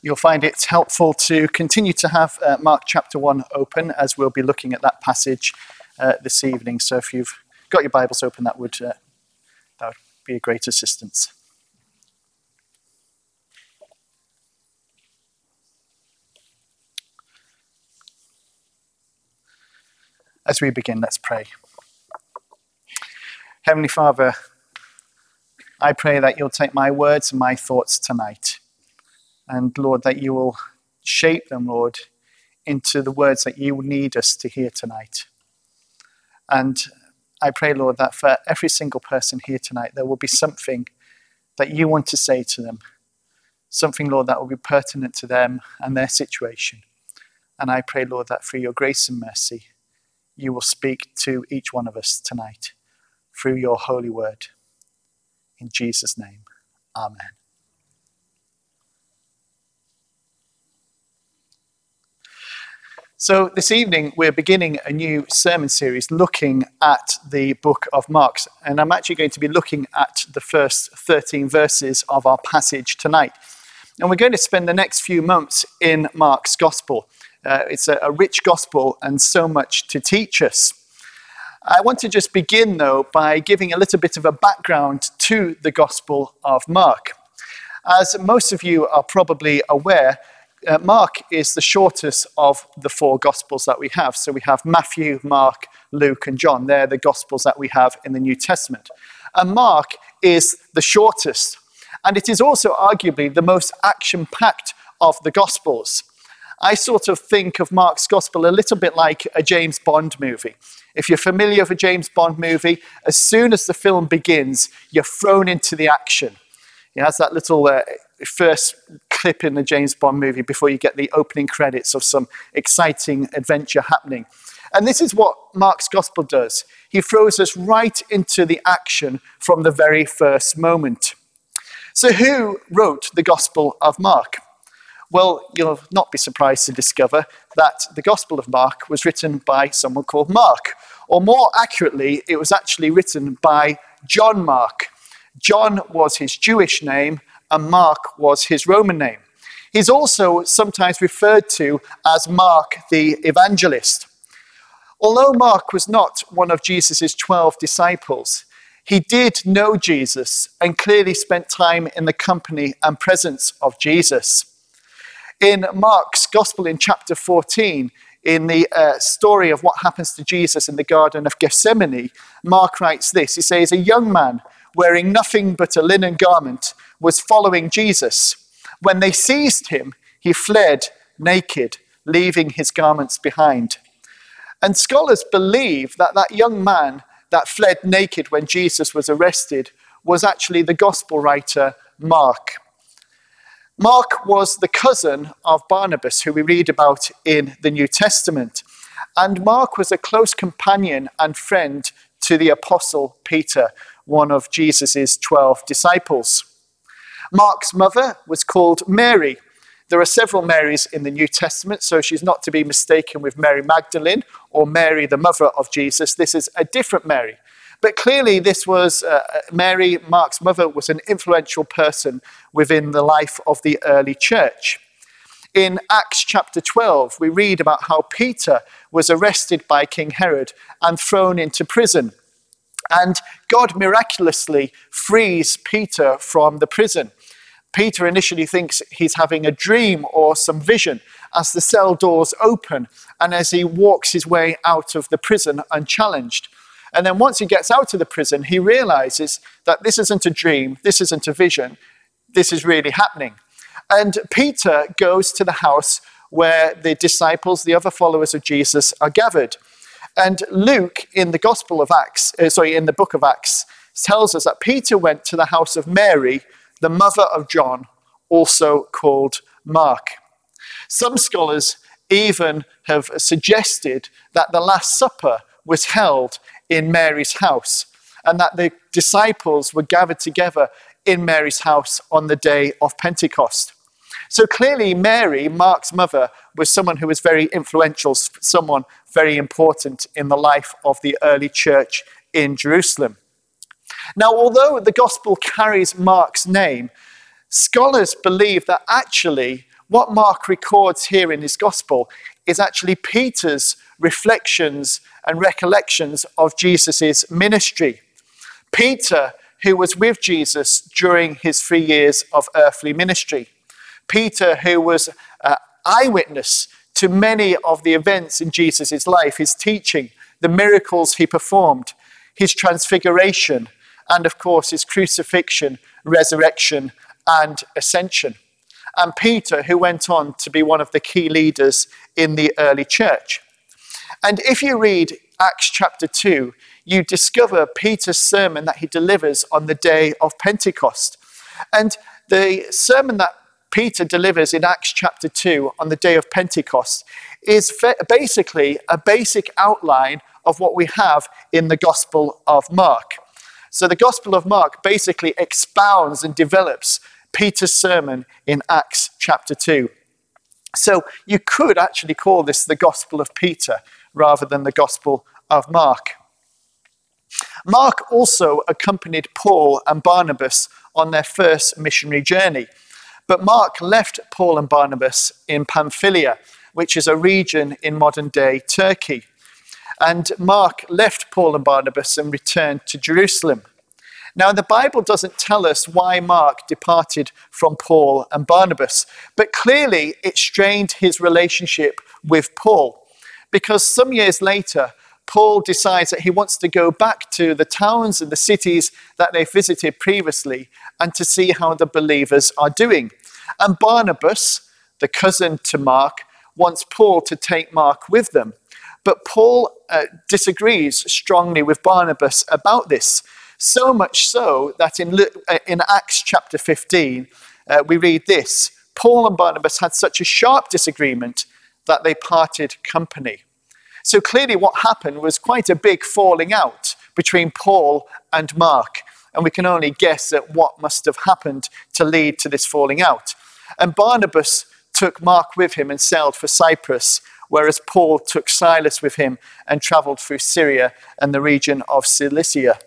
you'll find it's helpful to continue to have Mark chapter 1 open, as we'll be looking at that passage this evening. So if you've got your Bibles open, that would be a great assistance. As we begin, let's pray. Heavenly Father, I pray that you'll take my words and my thoughts tonight. And Lord, that you will shape them, Lord, into the words that you need us to hear tonight. And I pray, Lord, that for every single person here tonight, there will be something that you want to say to them. Something, Lord, that will be pertinent to them and their situation. And I pray, Lord, that through your grace and mercy, you will speak to each one of us tonight through your holy word. In Jesus' name, amen. So this evening, we're beginning a new sermon series looking at the book of Mark. And I'm actually going to be looking at the first 13 verses of our passage tonight. And we're going to spend the next few months in Mark's gospel. It's a rich gospel and so much to teach us. I want to just begin, though, by giving a little bit of a background to the Gospel of Mark. As most of you are probably aware, Mark is the shortest of the four Gospels that we have. So we have Matthew, Mark, Luke, and John. They're the Gospels that we have in the New Testament. And Mark is the shortest. And it is also arguably the most action-packed of the Gospels. I sort of think of Mark's Gospel a little bit like a James Bond movie. If you're familiar with a James Bond movie, as soon as the film begins, you're thrown into the action. It has that little first clip in the James Bond movie before you get the opening credits of some exciting adventure happening. And this is what Mark's Gospel does. He throws us right into the action from the very first moment. So who wrote the Gospel of Mark? Well, you'll not be surprised to discover that the Gospel of Mark was written by someone called Mark. Or more accurately, it was actually written by John Mark. John was his Jewish name, and Mark was his Roman name. He's also sometimes referred to as Mark the Evangelist. Although Mark was not one of Jesus' 12 disciples, he did know Jesus and clearly spent time in the company and presence of Jesus. In Mark's Gospel in chapter 14, in the story of what happens to Jesus in the Garden of Gethsemane, Mark writes this. He says, "A young man wearing nothing but a linen garment was following Jesus. When they seized him, he fled naked, leaving his garments behind." And scholars believe that that young man that fled naked when Jesus was arrested was actually the gospel writer Mark. Mark was the cousin of Barnabas, who we read about in the New Testament. And Mark was a close companion and friend to the apostle Peter, one of Jesus' 12 disciples. Mark's mother was called Mary. There are several Marys in the New Testament, so she's not to be mistaken with Mary Magdalene or Mary, the mother of Jesus. This is a different Mary. But clearly this was Mary, Mark's mother, was an influential person within the life of the early church. In Acts chapter 12, we read about how Peter was arrested by King Herod and thrown into prison. And God miraculously frees Peter from the prison. Peter initially thinks he's having a dream or some vision as the cell doors open and as he walks his way out of the prison unchallenged. And then once he gets out of the prison, he realizes that this isn't a dream, this isn't a vision, this is really happening. And Peter goes to the house where the disciples, the other followers of Jesus, are gathered. And Luke, in the in the book of Acts, tells us that Peter went to the house of Mary, the mother of John, also called Mark. Some scholars even have suggested that the Last Supper was held in Mary's house, and that the disciples were gathered together in Mary's house on the day of Pentecost. So clearly Mary, Mark's mother, was someone who was very influential, someone very important in the life of the early church in Jerusalem. Now, although the gospel carries Mark's name, scholars believe that actually What Mark records here in his gospel is actually Peter's reflections and recollections of Jesus' ministry. Peter, who was with Jesus during his 3 years of earthly ministry. Peter, who was an eyewitness to many of the events in Jesus' life, his teaching, the miracles he performed, his transfiguration, and of course his crucifixion, resurrection, and ascension. And Peter, who went on to be one of the key leaders in the early church. And if you read Acts chapter 2, you discover Peter's sermon that he delivers on the day of Pentecost. And the sermon that Peter delivers in Acts chapter 2 on the day of Pentecost is basically a basic outline of what we have in the Gospel of Mark. So the Gospel of Mark basically expounds and develops Peter's sermon in Acts chapter 2. So you could actually call this the Gospel of Peter rather than the Gospel of Mark. Mark also accompanied Paul and Barnabas on their first missionary journey. But Mark left Paul and Barnabas in Pamphylia, which is a region in modern-day Turkey. And Mark left Paul and Barnabas and returned to Jerusalem. Now, the Bible doesn't tell us why Mark departed from Paul and Barnabas, but clearly it strained his relationship with Paul, because some years later, Paul decides that he wants to go back to the towns and the cities that they visited previously and to see how the believers are doing. And Barnabas, the cousin to Mark, wants Paul to take Mark with them. But Paul disagrees strongly with Barnabas about this. So much so that in Acts chapter 15, we read this: Paul and Barnabas had such a sharp disagreement that they parted company. So clearly what happened was quite a big falling out between Paul and Mark. And we can only guess at what must have happened to lead to this falling out. And Barnabas took Mark with him and sailed for Cyprus, whereas Paul took Silas with him and traveled through Syria and the region of Cilicia.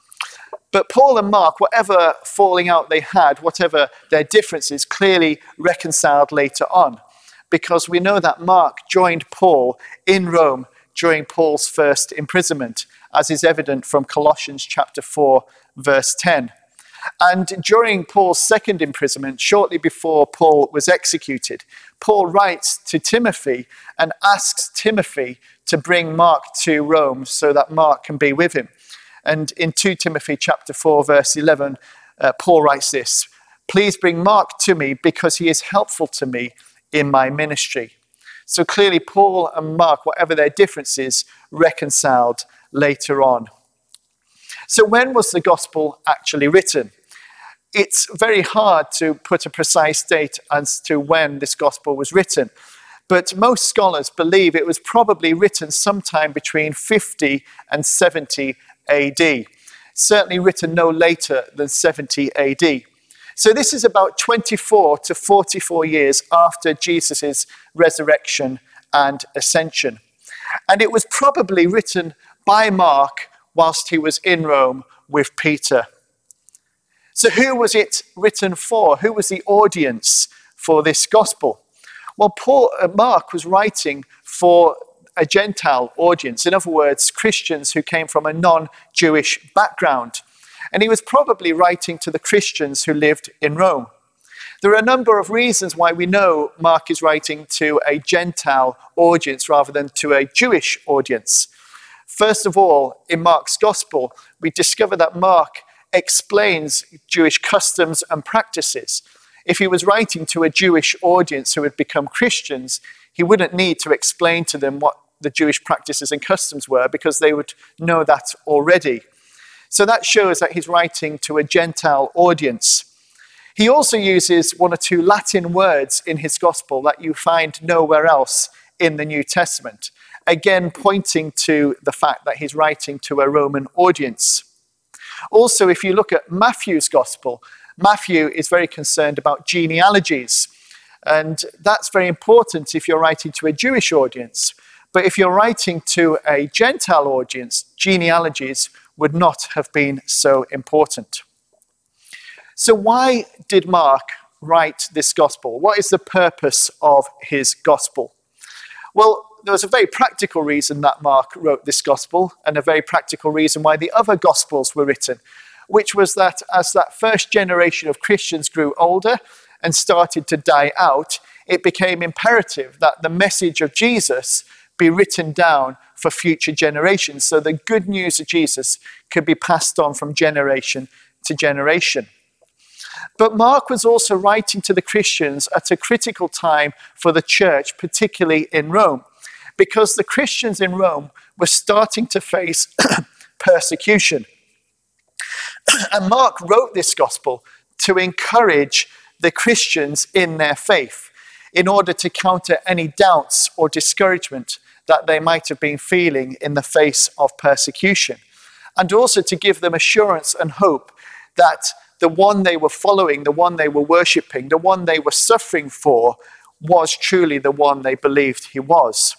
But Paul and Mark, whatever falling out they had, whatever their differences, clearly reconciled later on, because we know that Mark joined Paul in Rome during Paul's first imprisonment, as is evident from Colossians chapter 4, verse 10. And during Paul's second imprisonment, shortly before Paul was executed, Paul writes to Timothy and asks Timothy to bring Mark to Rome so that Mark can be with him. And in 2 Timothy chapter 4, verse 11, Paul writes this: "Please bring Mark to me because he is helpful to me in my ministry." So clearly Paul and Mark, whatever their differences, reconciled later on. So when was the gospel actually written? It's very hard to put a precise date as to when this gospel was written, but most scholars believe it was probably written sometime between 50 and 70 AD, certainly written no later than 70 AD. So this is about 24 to 44 years after Jesus' resurrection and ascension. And it was probably written by Mark whilst he was in Rome with Peter. So who was it written for? Who was the audience for this gospel? Well, Mark was writing for a Gentile audience. In other words, Christians who came from a non-Jewish background. And he was probably writing to the Christians who lived in Rome. There are a number of reasons why we know Mark is writing to a Gentile audience rather than to a Jewish audience. First of all, in Mark's gospel, we discover that Mark explains Jewish customs and practices. If he was writing to a Jewish audience who had become Christians, he wouldn't need to explain to them what the Jewish practices and customs were, because they would know that already. So that shows that he's writing to a Gentile audience. He also uses one or two Latin words in his gospel that you find nowhere else in the New Testament, again pointing to the fact that he's writing to a Roman audience. Also, if you look at Matthew's gospel, Matthew is very concerned about genealogies. And that's very important if you're writing to a Jewish audience. But if you're writing to a Gentile audience, genealogies would not have been so important. So why did Mark write this gospel? What is the purpose of his gospel? Well, there was a very practical reason that Mark wrote this gospel, and a very practical reason why the other gospels were written, which was that as that first generation of Christians grew older and started to die out, it became imperative that the message of Jesus be written down for future generations, so the good news of Jesus could be passed on from generation to generation. But Mark was also writing to the Christians at a critical time for the church, particularly in Rome, because the Christians in Rome were starting to face persecution. And Mark wrote this gospel to encourage the Christians in their faith, in order to counter any doubts or discouragement that they might have been feeling in the face of persecution, and also to give them assurance and hope that the one they were following, the one they were worshipping, the one they were suffering for, was truly the one they believed he was.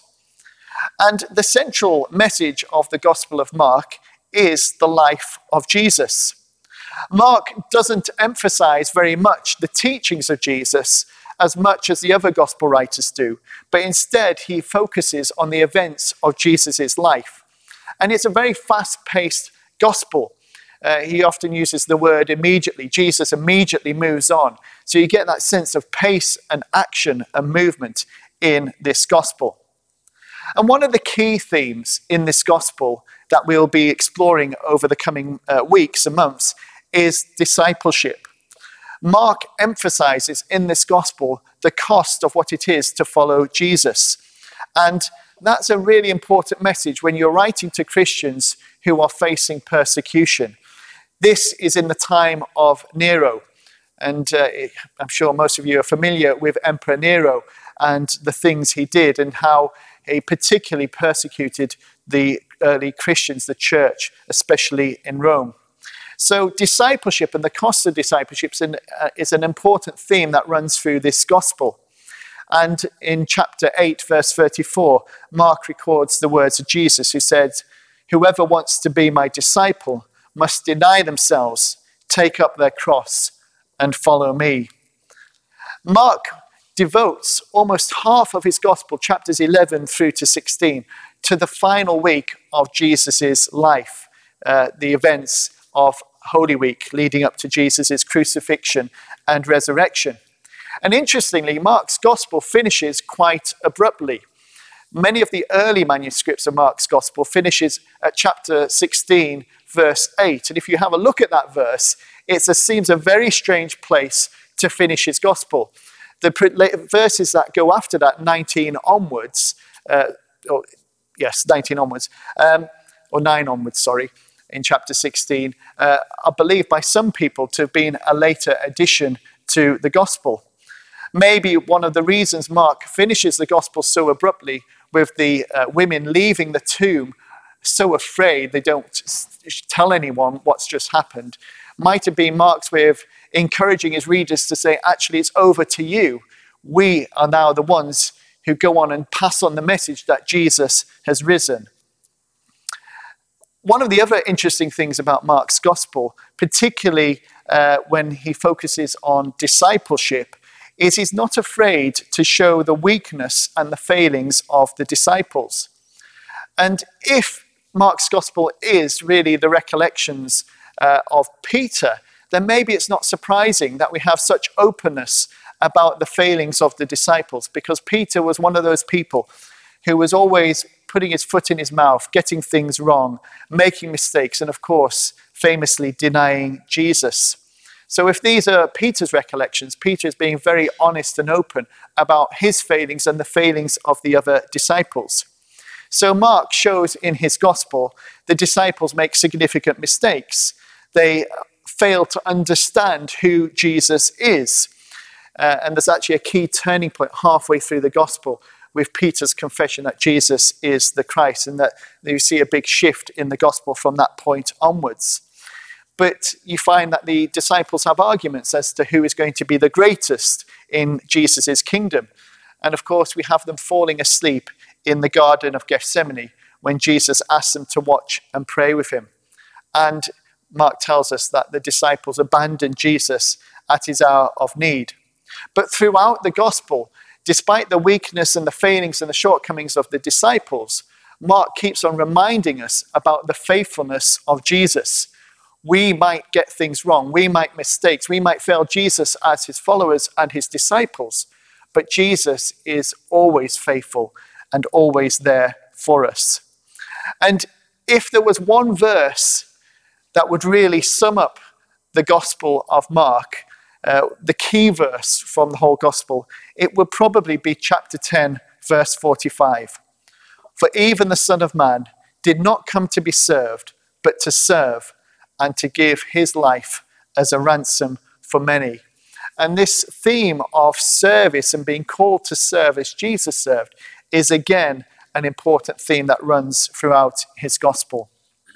And the central message of the Gospel of Mark is the life of Jesus. Mark doesn't emphasize very much the teachings of Jesus as much as the other gospel writers do, but instead he focuses on the events of Jesus' life. And it's a very fast-paced gospel. He often uses the word immediately. Jesus immediately moves on. So you get that sense of pace and action and movement in this gospel. And one of the key themes in this gospel that we'll be exploring over the coming weeks and months is discipleship. Mark emphasizes in this gospel the cost of what it is to follow Jesus. And that's a really important message when you're writing to Christians who are facing persecution. This is in the time of Nero. And I'm sure most of you are familiar with Emperor Nero and the things he did and how he particularly persecuted the early Christians, the church, especially in Rome. So discipleship and the cost of discipleship is an important theme that runs through this gospel. And in chapter 8, verse 34, Mark records the words of Jesus, who said, "Whoever wants to be my disciple must deny themselves, take up their cross, and follow me." Mark devotes almost half of his gospel, chapters 11 through to 16, to the final week of Jesus' life, the events of Holy Week leading up to Jesus' crucifixion and resurrection. And interestingly, Mark's gospel finishes quite abruptly. Many of the early manuscripts of Mark's gospel finishes at chapter 16, verse 8. And if you have a look at that verse, it seems a very strange place to finish his gospel. The verses that go after that, 19 onwards, 19 onwards, or 9 onwards, sorry, in chapter 16, are believed by some people to have been a later addition to the gospel. Maybe one of the reasons Mark finishes the gospel so abruptly, with the women leaving the tomb so afraid they don't tell anyone what's just happened, might have been Mark's way of encouraging his readers to say, actually, it's over to you. We are now the ones who go on and pass on the message that Jesus has risen. One of the other interesting things about Mark's gospel, particularly when he focuses on discipleship, is he's not afraid to show the weakness and the failings of the disciples. And if Mark's gospel is really the recollections of Peter, then maybe it's not surprising that we have such openness about the failings of the disciples, because Peter was one of those people who was always putting his foot in his mouth, getting things wrong, making mistakes, and of course, famously denying Jesus. So if these are Peter's recollections, Peter is being very honest and open about his failings and the failings of the other disciples. So Mark shows in his gospel the disciples make significant mistakes. They fail to understand who Jesus is. And there's actually a key turning point halfway through the gospel with Peter's confession that Jesus is the Christ, and that you see a big shift in the gospel from that point onwards. But you find that the disciples have arguments as to who is going to be the greatest in Jesus' kingdom. And of course, we have them falling asleep in the Garden of Gethsemane when Jesus asks them to watch and pray with him. And Mark tells us that the disciples abandoned Jesus at his hour of need. But throughout the gospel, despite the weakness and the failings and the shortcomings of the disciples, Mark keeps on reminding us about the faithfulness of Jesus. We might get things wrong. We might mistakes. We might fail Jesus as his followers and his disciples. But Jesus is always faithful and always there for us. And if there was one verse that would really sum up the Gospel of Mark, the key verse from the whole Gospel, it would probably be chapter 10, verse 45. For even the Son of Man did not come to be served, but to serve and to give his life as a ransom for many. And this theme of service and being called to serve as Jesus served is again an important theme that runs throughout his gospel.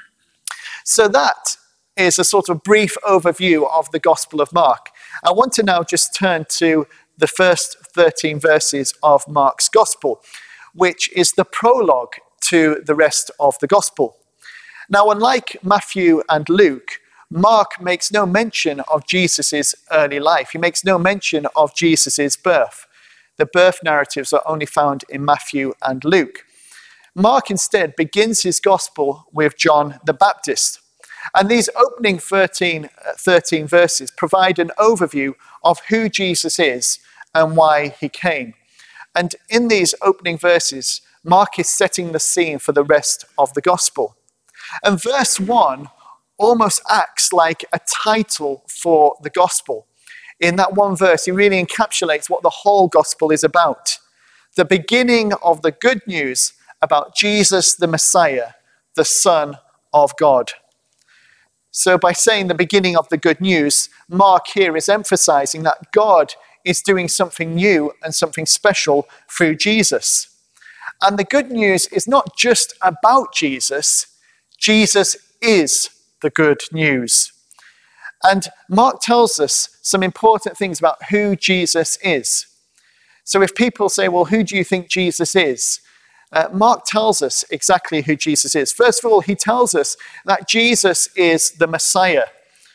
So that is a sort of brief overview of the Gospel of Mark. I want to now just turn to the first 13 verses of Mark's gospel, which is the prologue to the rest of the gospel. Now, unlike Matthew and Luke, Mark makes no mention of Jesus' early life. He makes no mention of Jesus' birth. The birth narratives are only found in Matthew and Luke. Mark instead begins his gospel with John the Baptist. And these opening 13 verses provide an overview of who Jesus is and why he came. And in these opening verses, Mark is setting the scene for the rest of the gospel. And verse 1 almost acts like a title for the gospel. In that one verse, he really encapsulates what the whole gospel is about. The beginning of the good news about Jesus the Messiah, the Son of God. So by saying the beginning of the good news, Mark here is emphasizing that God is doing something new and something special through Jesus. And the good news is not just about Jesus. Jesus is the good news. And Mark tells us some important things about who Jesus is. So if people say, well, who do you think Jesus is? Mark tells us exactly who Jesus is. First of all, he tells us that Jesus is the Messiah,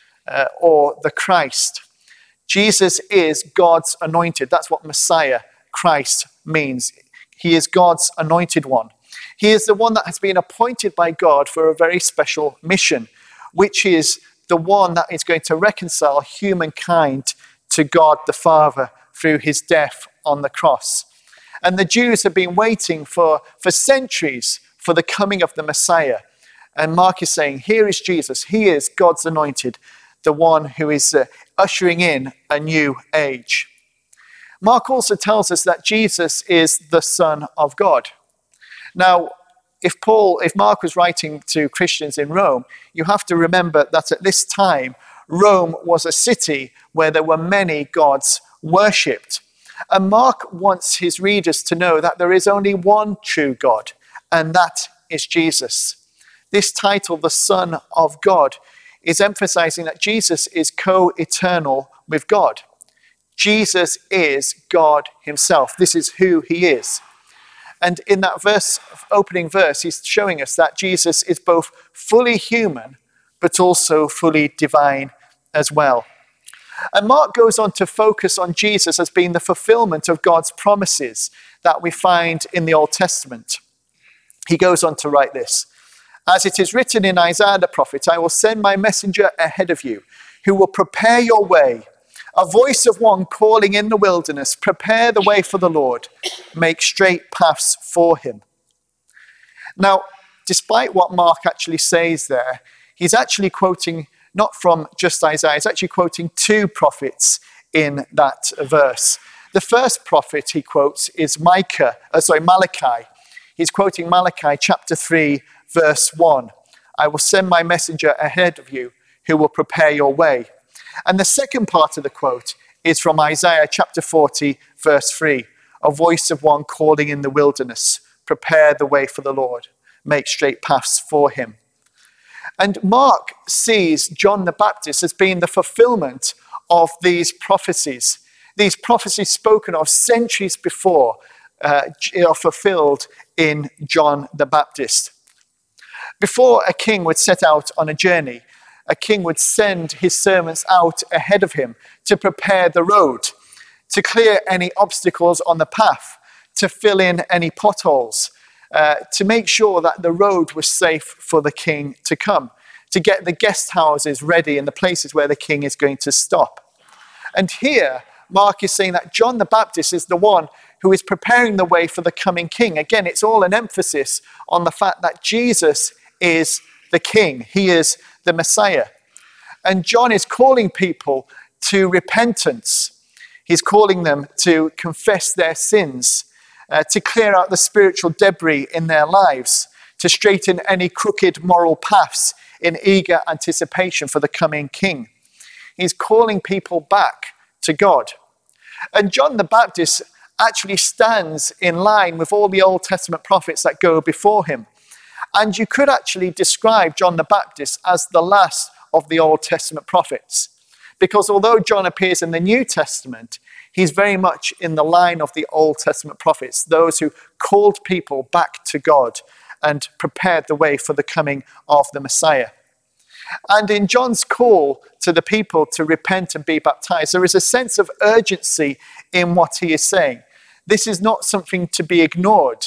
or the Christ. Jesus is God's anointed. That's what Messiah, Christ, means. He is God's anointed one. He is the one that has been appointed by God for a very special mission, which is the one that is going to reconcile humankind to God the Father through his death on the cross. And the Jews have been waiting for centuries for the coming of the Messiah. And Mark is saying, here is Jesus. He is God's anointed, the one who is ushering in a new age. Mark also tells us that Jesus is the Son of God. Now, if Mark was writing to Christians in Rome, you have to remember that at this time, Rome was a city where there were many gods worshipped. And Mark wants his readers to know that there is only one true God, and that is Jesus. This title, the Son of God, is emphasizing that Jesus is co-eternal with God. Jesus is God himself. This is who he is. And in that opening verse, he's showing us that Jesus is both fully human, but also fully divine as well. And Mark goes on to focus on Jesus as being the fulfillment of God's promises that we find in the Old Testament. He goes on to write this: as it is written in Isaiah the prophet, I will send my messenger ahead of you, who will prepare your way. A voice of one calling in the wilderness, prepare the way for the Lord, make straight paths for him. Now, despite what Mark actually says there, he's actually quoting not from just Isaiah, he's actually quoting two prophets in that verse. The first prophet he quotes is Malachi. He's quoting Malachi chapter 3, verse 1. I will send my messenger ahead of you who will prepare your way. And the second part of the quote is from Isaiah chapter 40, verse 3. A voice of one calling in the wilderness, prepare the way for the Lord, make straight paths for him. And Mark sees John the Baptist as being the fulfillment of these prophecies spoken of centuries before are fulfilled in John the Baptist. Before a king would set out on a journey, a king would send his servants out ahead of him to prepare the road. to clear any obstacles on the path, to fill in any potholes, to make sure that the road was safe for the king to come, to get the guest houses ready in the places where the king is going to stop. And here, Mark is saying that John the Baptist is the one who is preparing the way for the coming king. Again, it's all an emphasis on the fact that Jesus is the king. He is the Messiah. And John is calling people to repentance. He's calling them to confess their sins, to clear out the spiritual debris in their lives, to straighten any crooked moral paths in eager anticipation for the coming king. He's calling people back to God. And John the Baptist actually stands in line with all the Old Testament prophets that go before him. And you could actually describe John the Baptist as the last of the Old Testament prophets. Because although John appears in the New Testament, he's very much in the line of the Old Testament prophets, those who called people back to God and prepared the way for the coming of the Messiah. And in John's call to the people to repent and be baptized, there is a sense of urgency in what he is saying. This is not something to be ignored.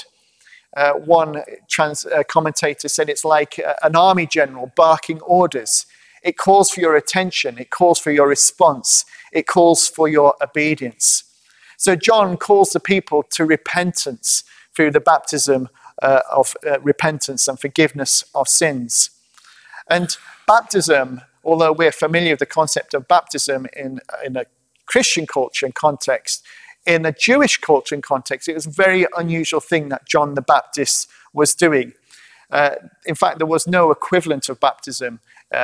One commentator said it's like an army general barking orders. It calls for your attention. It calls for your response. It calls for your obedience. So John calls the people to repentance through the baptism of repentance and forgiveness of sins. And baptism, although we're familiar with the concept of baptism in a Christian culture and context, in a Jewish culture and context, it was a very unusual thing that John the Baptist was doing. In fact, there was no equivalent of baptism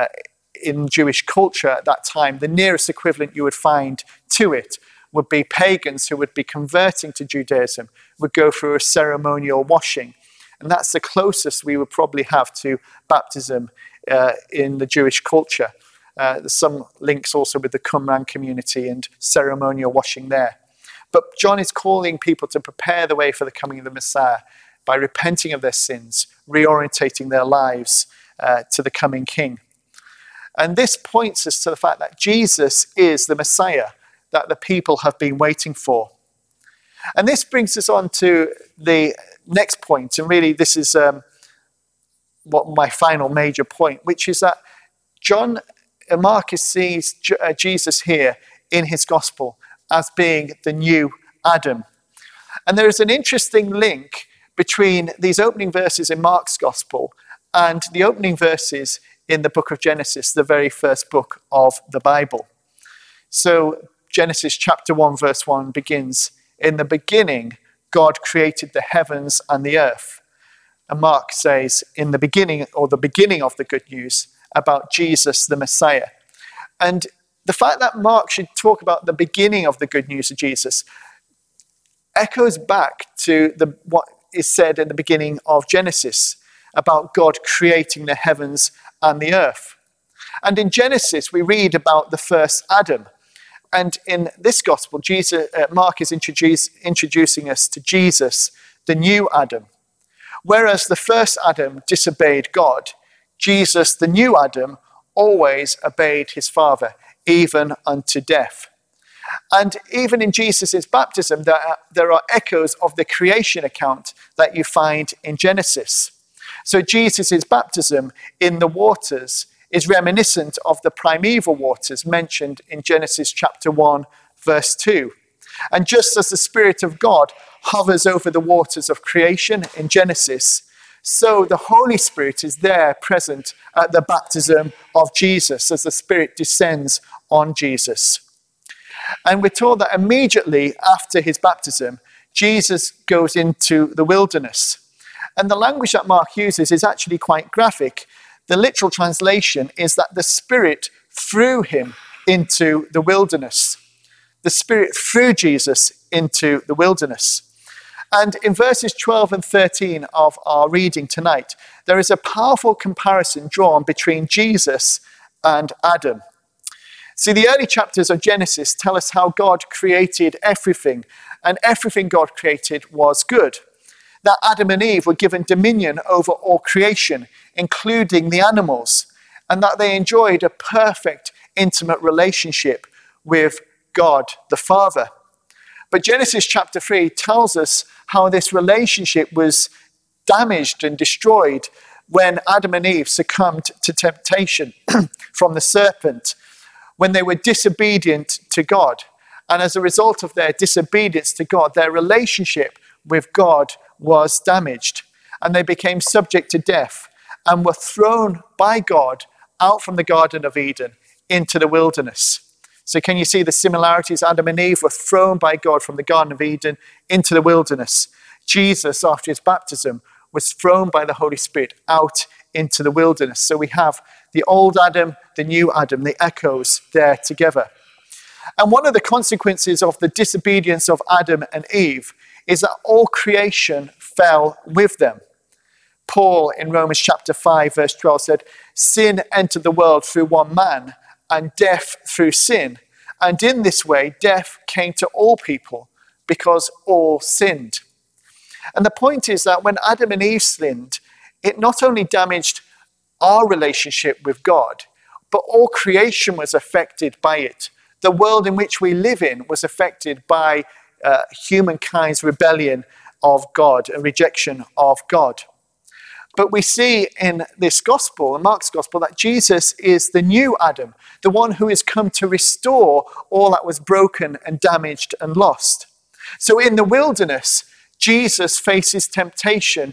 in Jewish culture at that time. The nearest equivalent you would find to it would be pagans who would be converting to Judaism, would go through a ceremonial washing. And that's the closest we would probably have to baptism in the Jewish culture. There's some links also with the Qumran community and ceremonial washing there. But John is calling people to prepare the way for the coming of the Messiah by repenting of their sins, reorientating their lives to the coming king. And this points us to the fact that Jesus is the Messiah that the people have been waiting for. And this brings us on to the next point, and really this is what my final major point, which is that Mark sees Jesus here in his gospel as being the new Adam. And there is an interesting link between these opening verses in Mark's gospel and the opening verses in the book of Genesis, the very first book of the Bible. So Genesis chapter 1 verse 1 begins, "In the beginning, God created the heavens and the earth." And Mark says, in the beginning, or the beginning of the good news about Jesus, the Messiah. And the fact that Mark should talk about the beginning of the good news of Jesus echoes back to what is said in the beginning of Genesis about God creating the heavens and the earth. And in Genesis, we read about the first Adam. And in this gospel, Mark is introducing us to Jesus, the new Adam. Whereas the first Adam disobeyed God, Jesus, the new Adam, always obeyed his Father, even unto death. And even in Jesus' baptism, there are echoes of the creation account that you find in Genesis. So Jesus' baptism in the waters is reminiscent of the primeval waters mentioned in Genesis chapter 1, verse 2. And just as the Spirit of God hovers over the waters of creation in Genesis, so the Holy Spirit is there present at the baptism of Jesus as the Spirit descends on Jesus. And we're told that immediately after his baptism, Jesus goes into the wilderness. And the language that Mark uses is actually quite graphic. The literal translation is that the Spirit threw him into the wilderness. The Spirit threw Jesus into the wilderness. And in verses 12 and 13 of our reading tonight, there is a powerful comparison drawn between Jesus and Adam. See, the early chapters of Genesis tell us how God created everything, and everything God created was good. That Adam and Eve were given dominion over all creation, including the animals, and that they enjoyed a perfect, intimate relationship with God the Father. But Genesis chapter 3 tells us how this relationship was damaged and destroyed when Adam and Eve succumbed to temptation from the serpent, when they were disobedient to God. And as a result of their disobedience to God, their relationship with God was damaged, and they became subject to death and were thrown by God out from the Garden of Eden into the wilderness. So can you see the similarities? Adam and Eve were thrown by God from the Garden of Eden into the wilderness. Jesus, after his baptism, was thrown by the Holy Spirit out into the wilderness. So we have the old Adam, the new Adam, the echoes there together. And one of the consequences of the disobedience of Adam and Eve is that all creation fell with them. Paul in Romans chapter 5 verse 12 said, "Sin entered the world through one man, and death through sin. And in this way, death came to all people because all sinned." And the point is that when Adam and Eve sinned, it not only damaged our relationship with God, but all creation was affected by it. The world in which we live in was affected by humankind's rebellion of God, a rejection of God. But we see in this gospel, in Mark's gospel, that Jesus is the new Adam, the one who has come to restore all that was broken and damaged and lost. So in the wilderness, Jesus faces temptation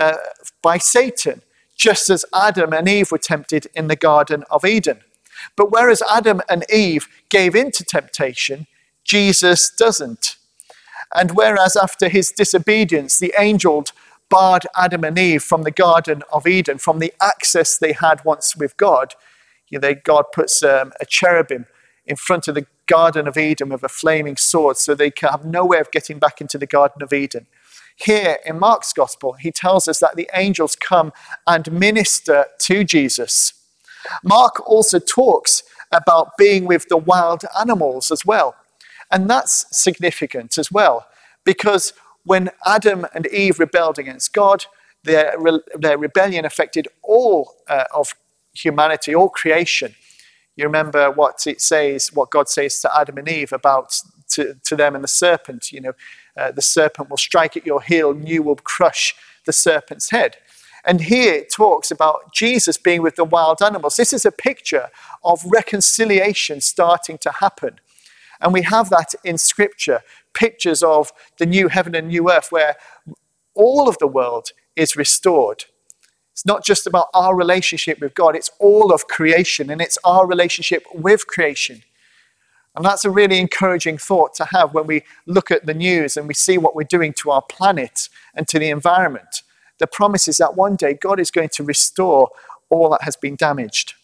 by Satan, just as Adam and Eve were tempted in the Garden of Eden. But whereas Adam and Eve gave in to temptation, Jesus doesn't. And whereas after his disobedience, the angel barred Adam and Eve from the Garden of Eden, from the access they had once with God, God puts a cherubim in front of the Garden of Eden with a flaming sword so they can have no way of getting back into the Garden of Eden. Here in Mark's gospel, he tells us that the angels come and minister to Jesus. Mark also talks about being with the wild animals as well. And that's significant as well, because when Adam and Eve rebelled against God, their rebellion affected all of humanity, all creation. You remember what it says, what God says to Adam and Eve about to them and the serpent. The serpent will strike at your heel and you will crush the serpent's head. And here it talks about Jesus being with the wild animals. This is a picture of reconciliation starting to happen. And we have that in Scripture, pictures of the new heaven and new earth where all of the world is restored. It's not just about our relationship with God, it's all of creation, and it's our relationship with creation. And that's a really encouraging thought to have when we look at the news and we see what we're doing to our planet and to the environment. The promise is that one day God is going to restore all that has been damaged.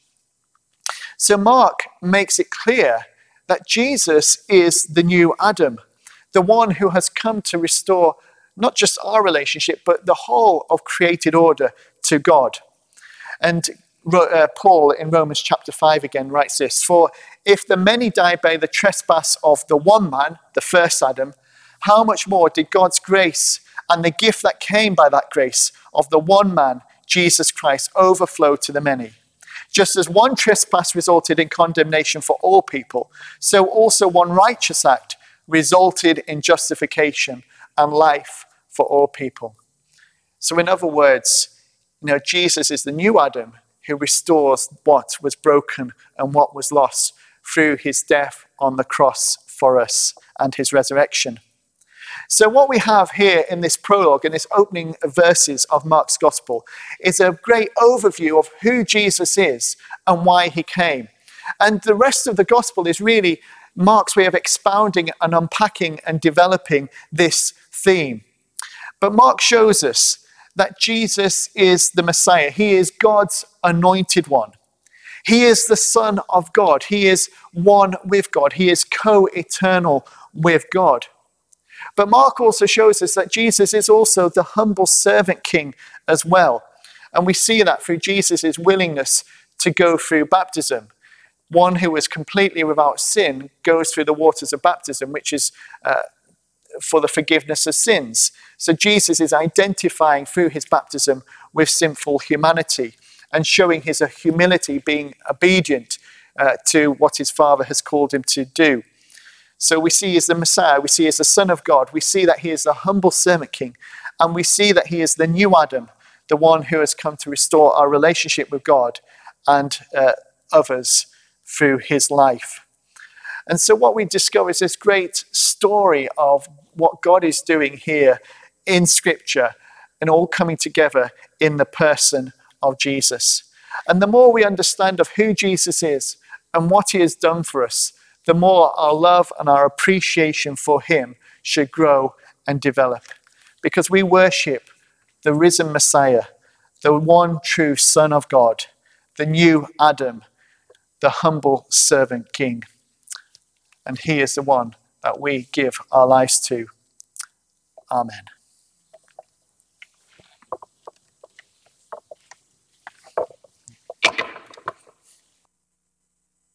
So Mark makes it clear that Jesus is the new Adam, the one who has come to restore not just our relationship, but the whole of created order to God. And Paul in Romans chapter 5 again writes this, "For if the many died by the trespass of the one man, the first Adam, how much more did God's grace and the gift that came by that grace of the one man, Jesus Christ, overflow to the many? Just as one trespass resulted in condemnation for all people, so also one righteous act resulted in justification and life for all people." So in other words, Jesus is the new Adam who restores what was broken and what was lost through his death on the cross for us and his resurrection. So what we have here in this prologue, in this opening verses of Mark's gospel, is a great overview of who Jesus is and why he came. And the rest of the gospel is really Mark's way of expounding and unpacking and developing this theme. But Mark shows us that Jesus is the Messiah. He is God's anointed one. He is the Son of God. He is one with God. He is co-eternal with God. But Mark also shows us that Jesus is also the humble servant king as well. And we see that through Jesus' willingness to go through baptism. One who is completely without sin goes through the waters of baptism, which is for the forgiveness of sins. So Jesus is identifying through his baptism with sinful humanity and showing his humility, being obedient to what his Father has called him to do. So we see he is the Messiah, we see he is the Son of God, we see that he is the humble servant king, and we see that he is the new Adam, the one who has come to restore our relationship with God and others through his life. And so what we discover is this great story of what God is doing here in Scripture, and all coming together in the person of Jesus. And the more we understand of who Jesus is and what he has done for us, the more our love and our appreciation for him should grow and develop. Because we worship the risen Messiah, the one true Son of God, the new Adam, the humble servant king. And he is the one that we give our lives to. Amen.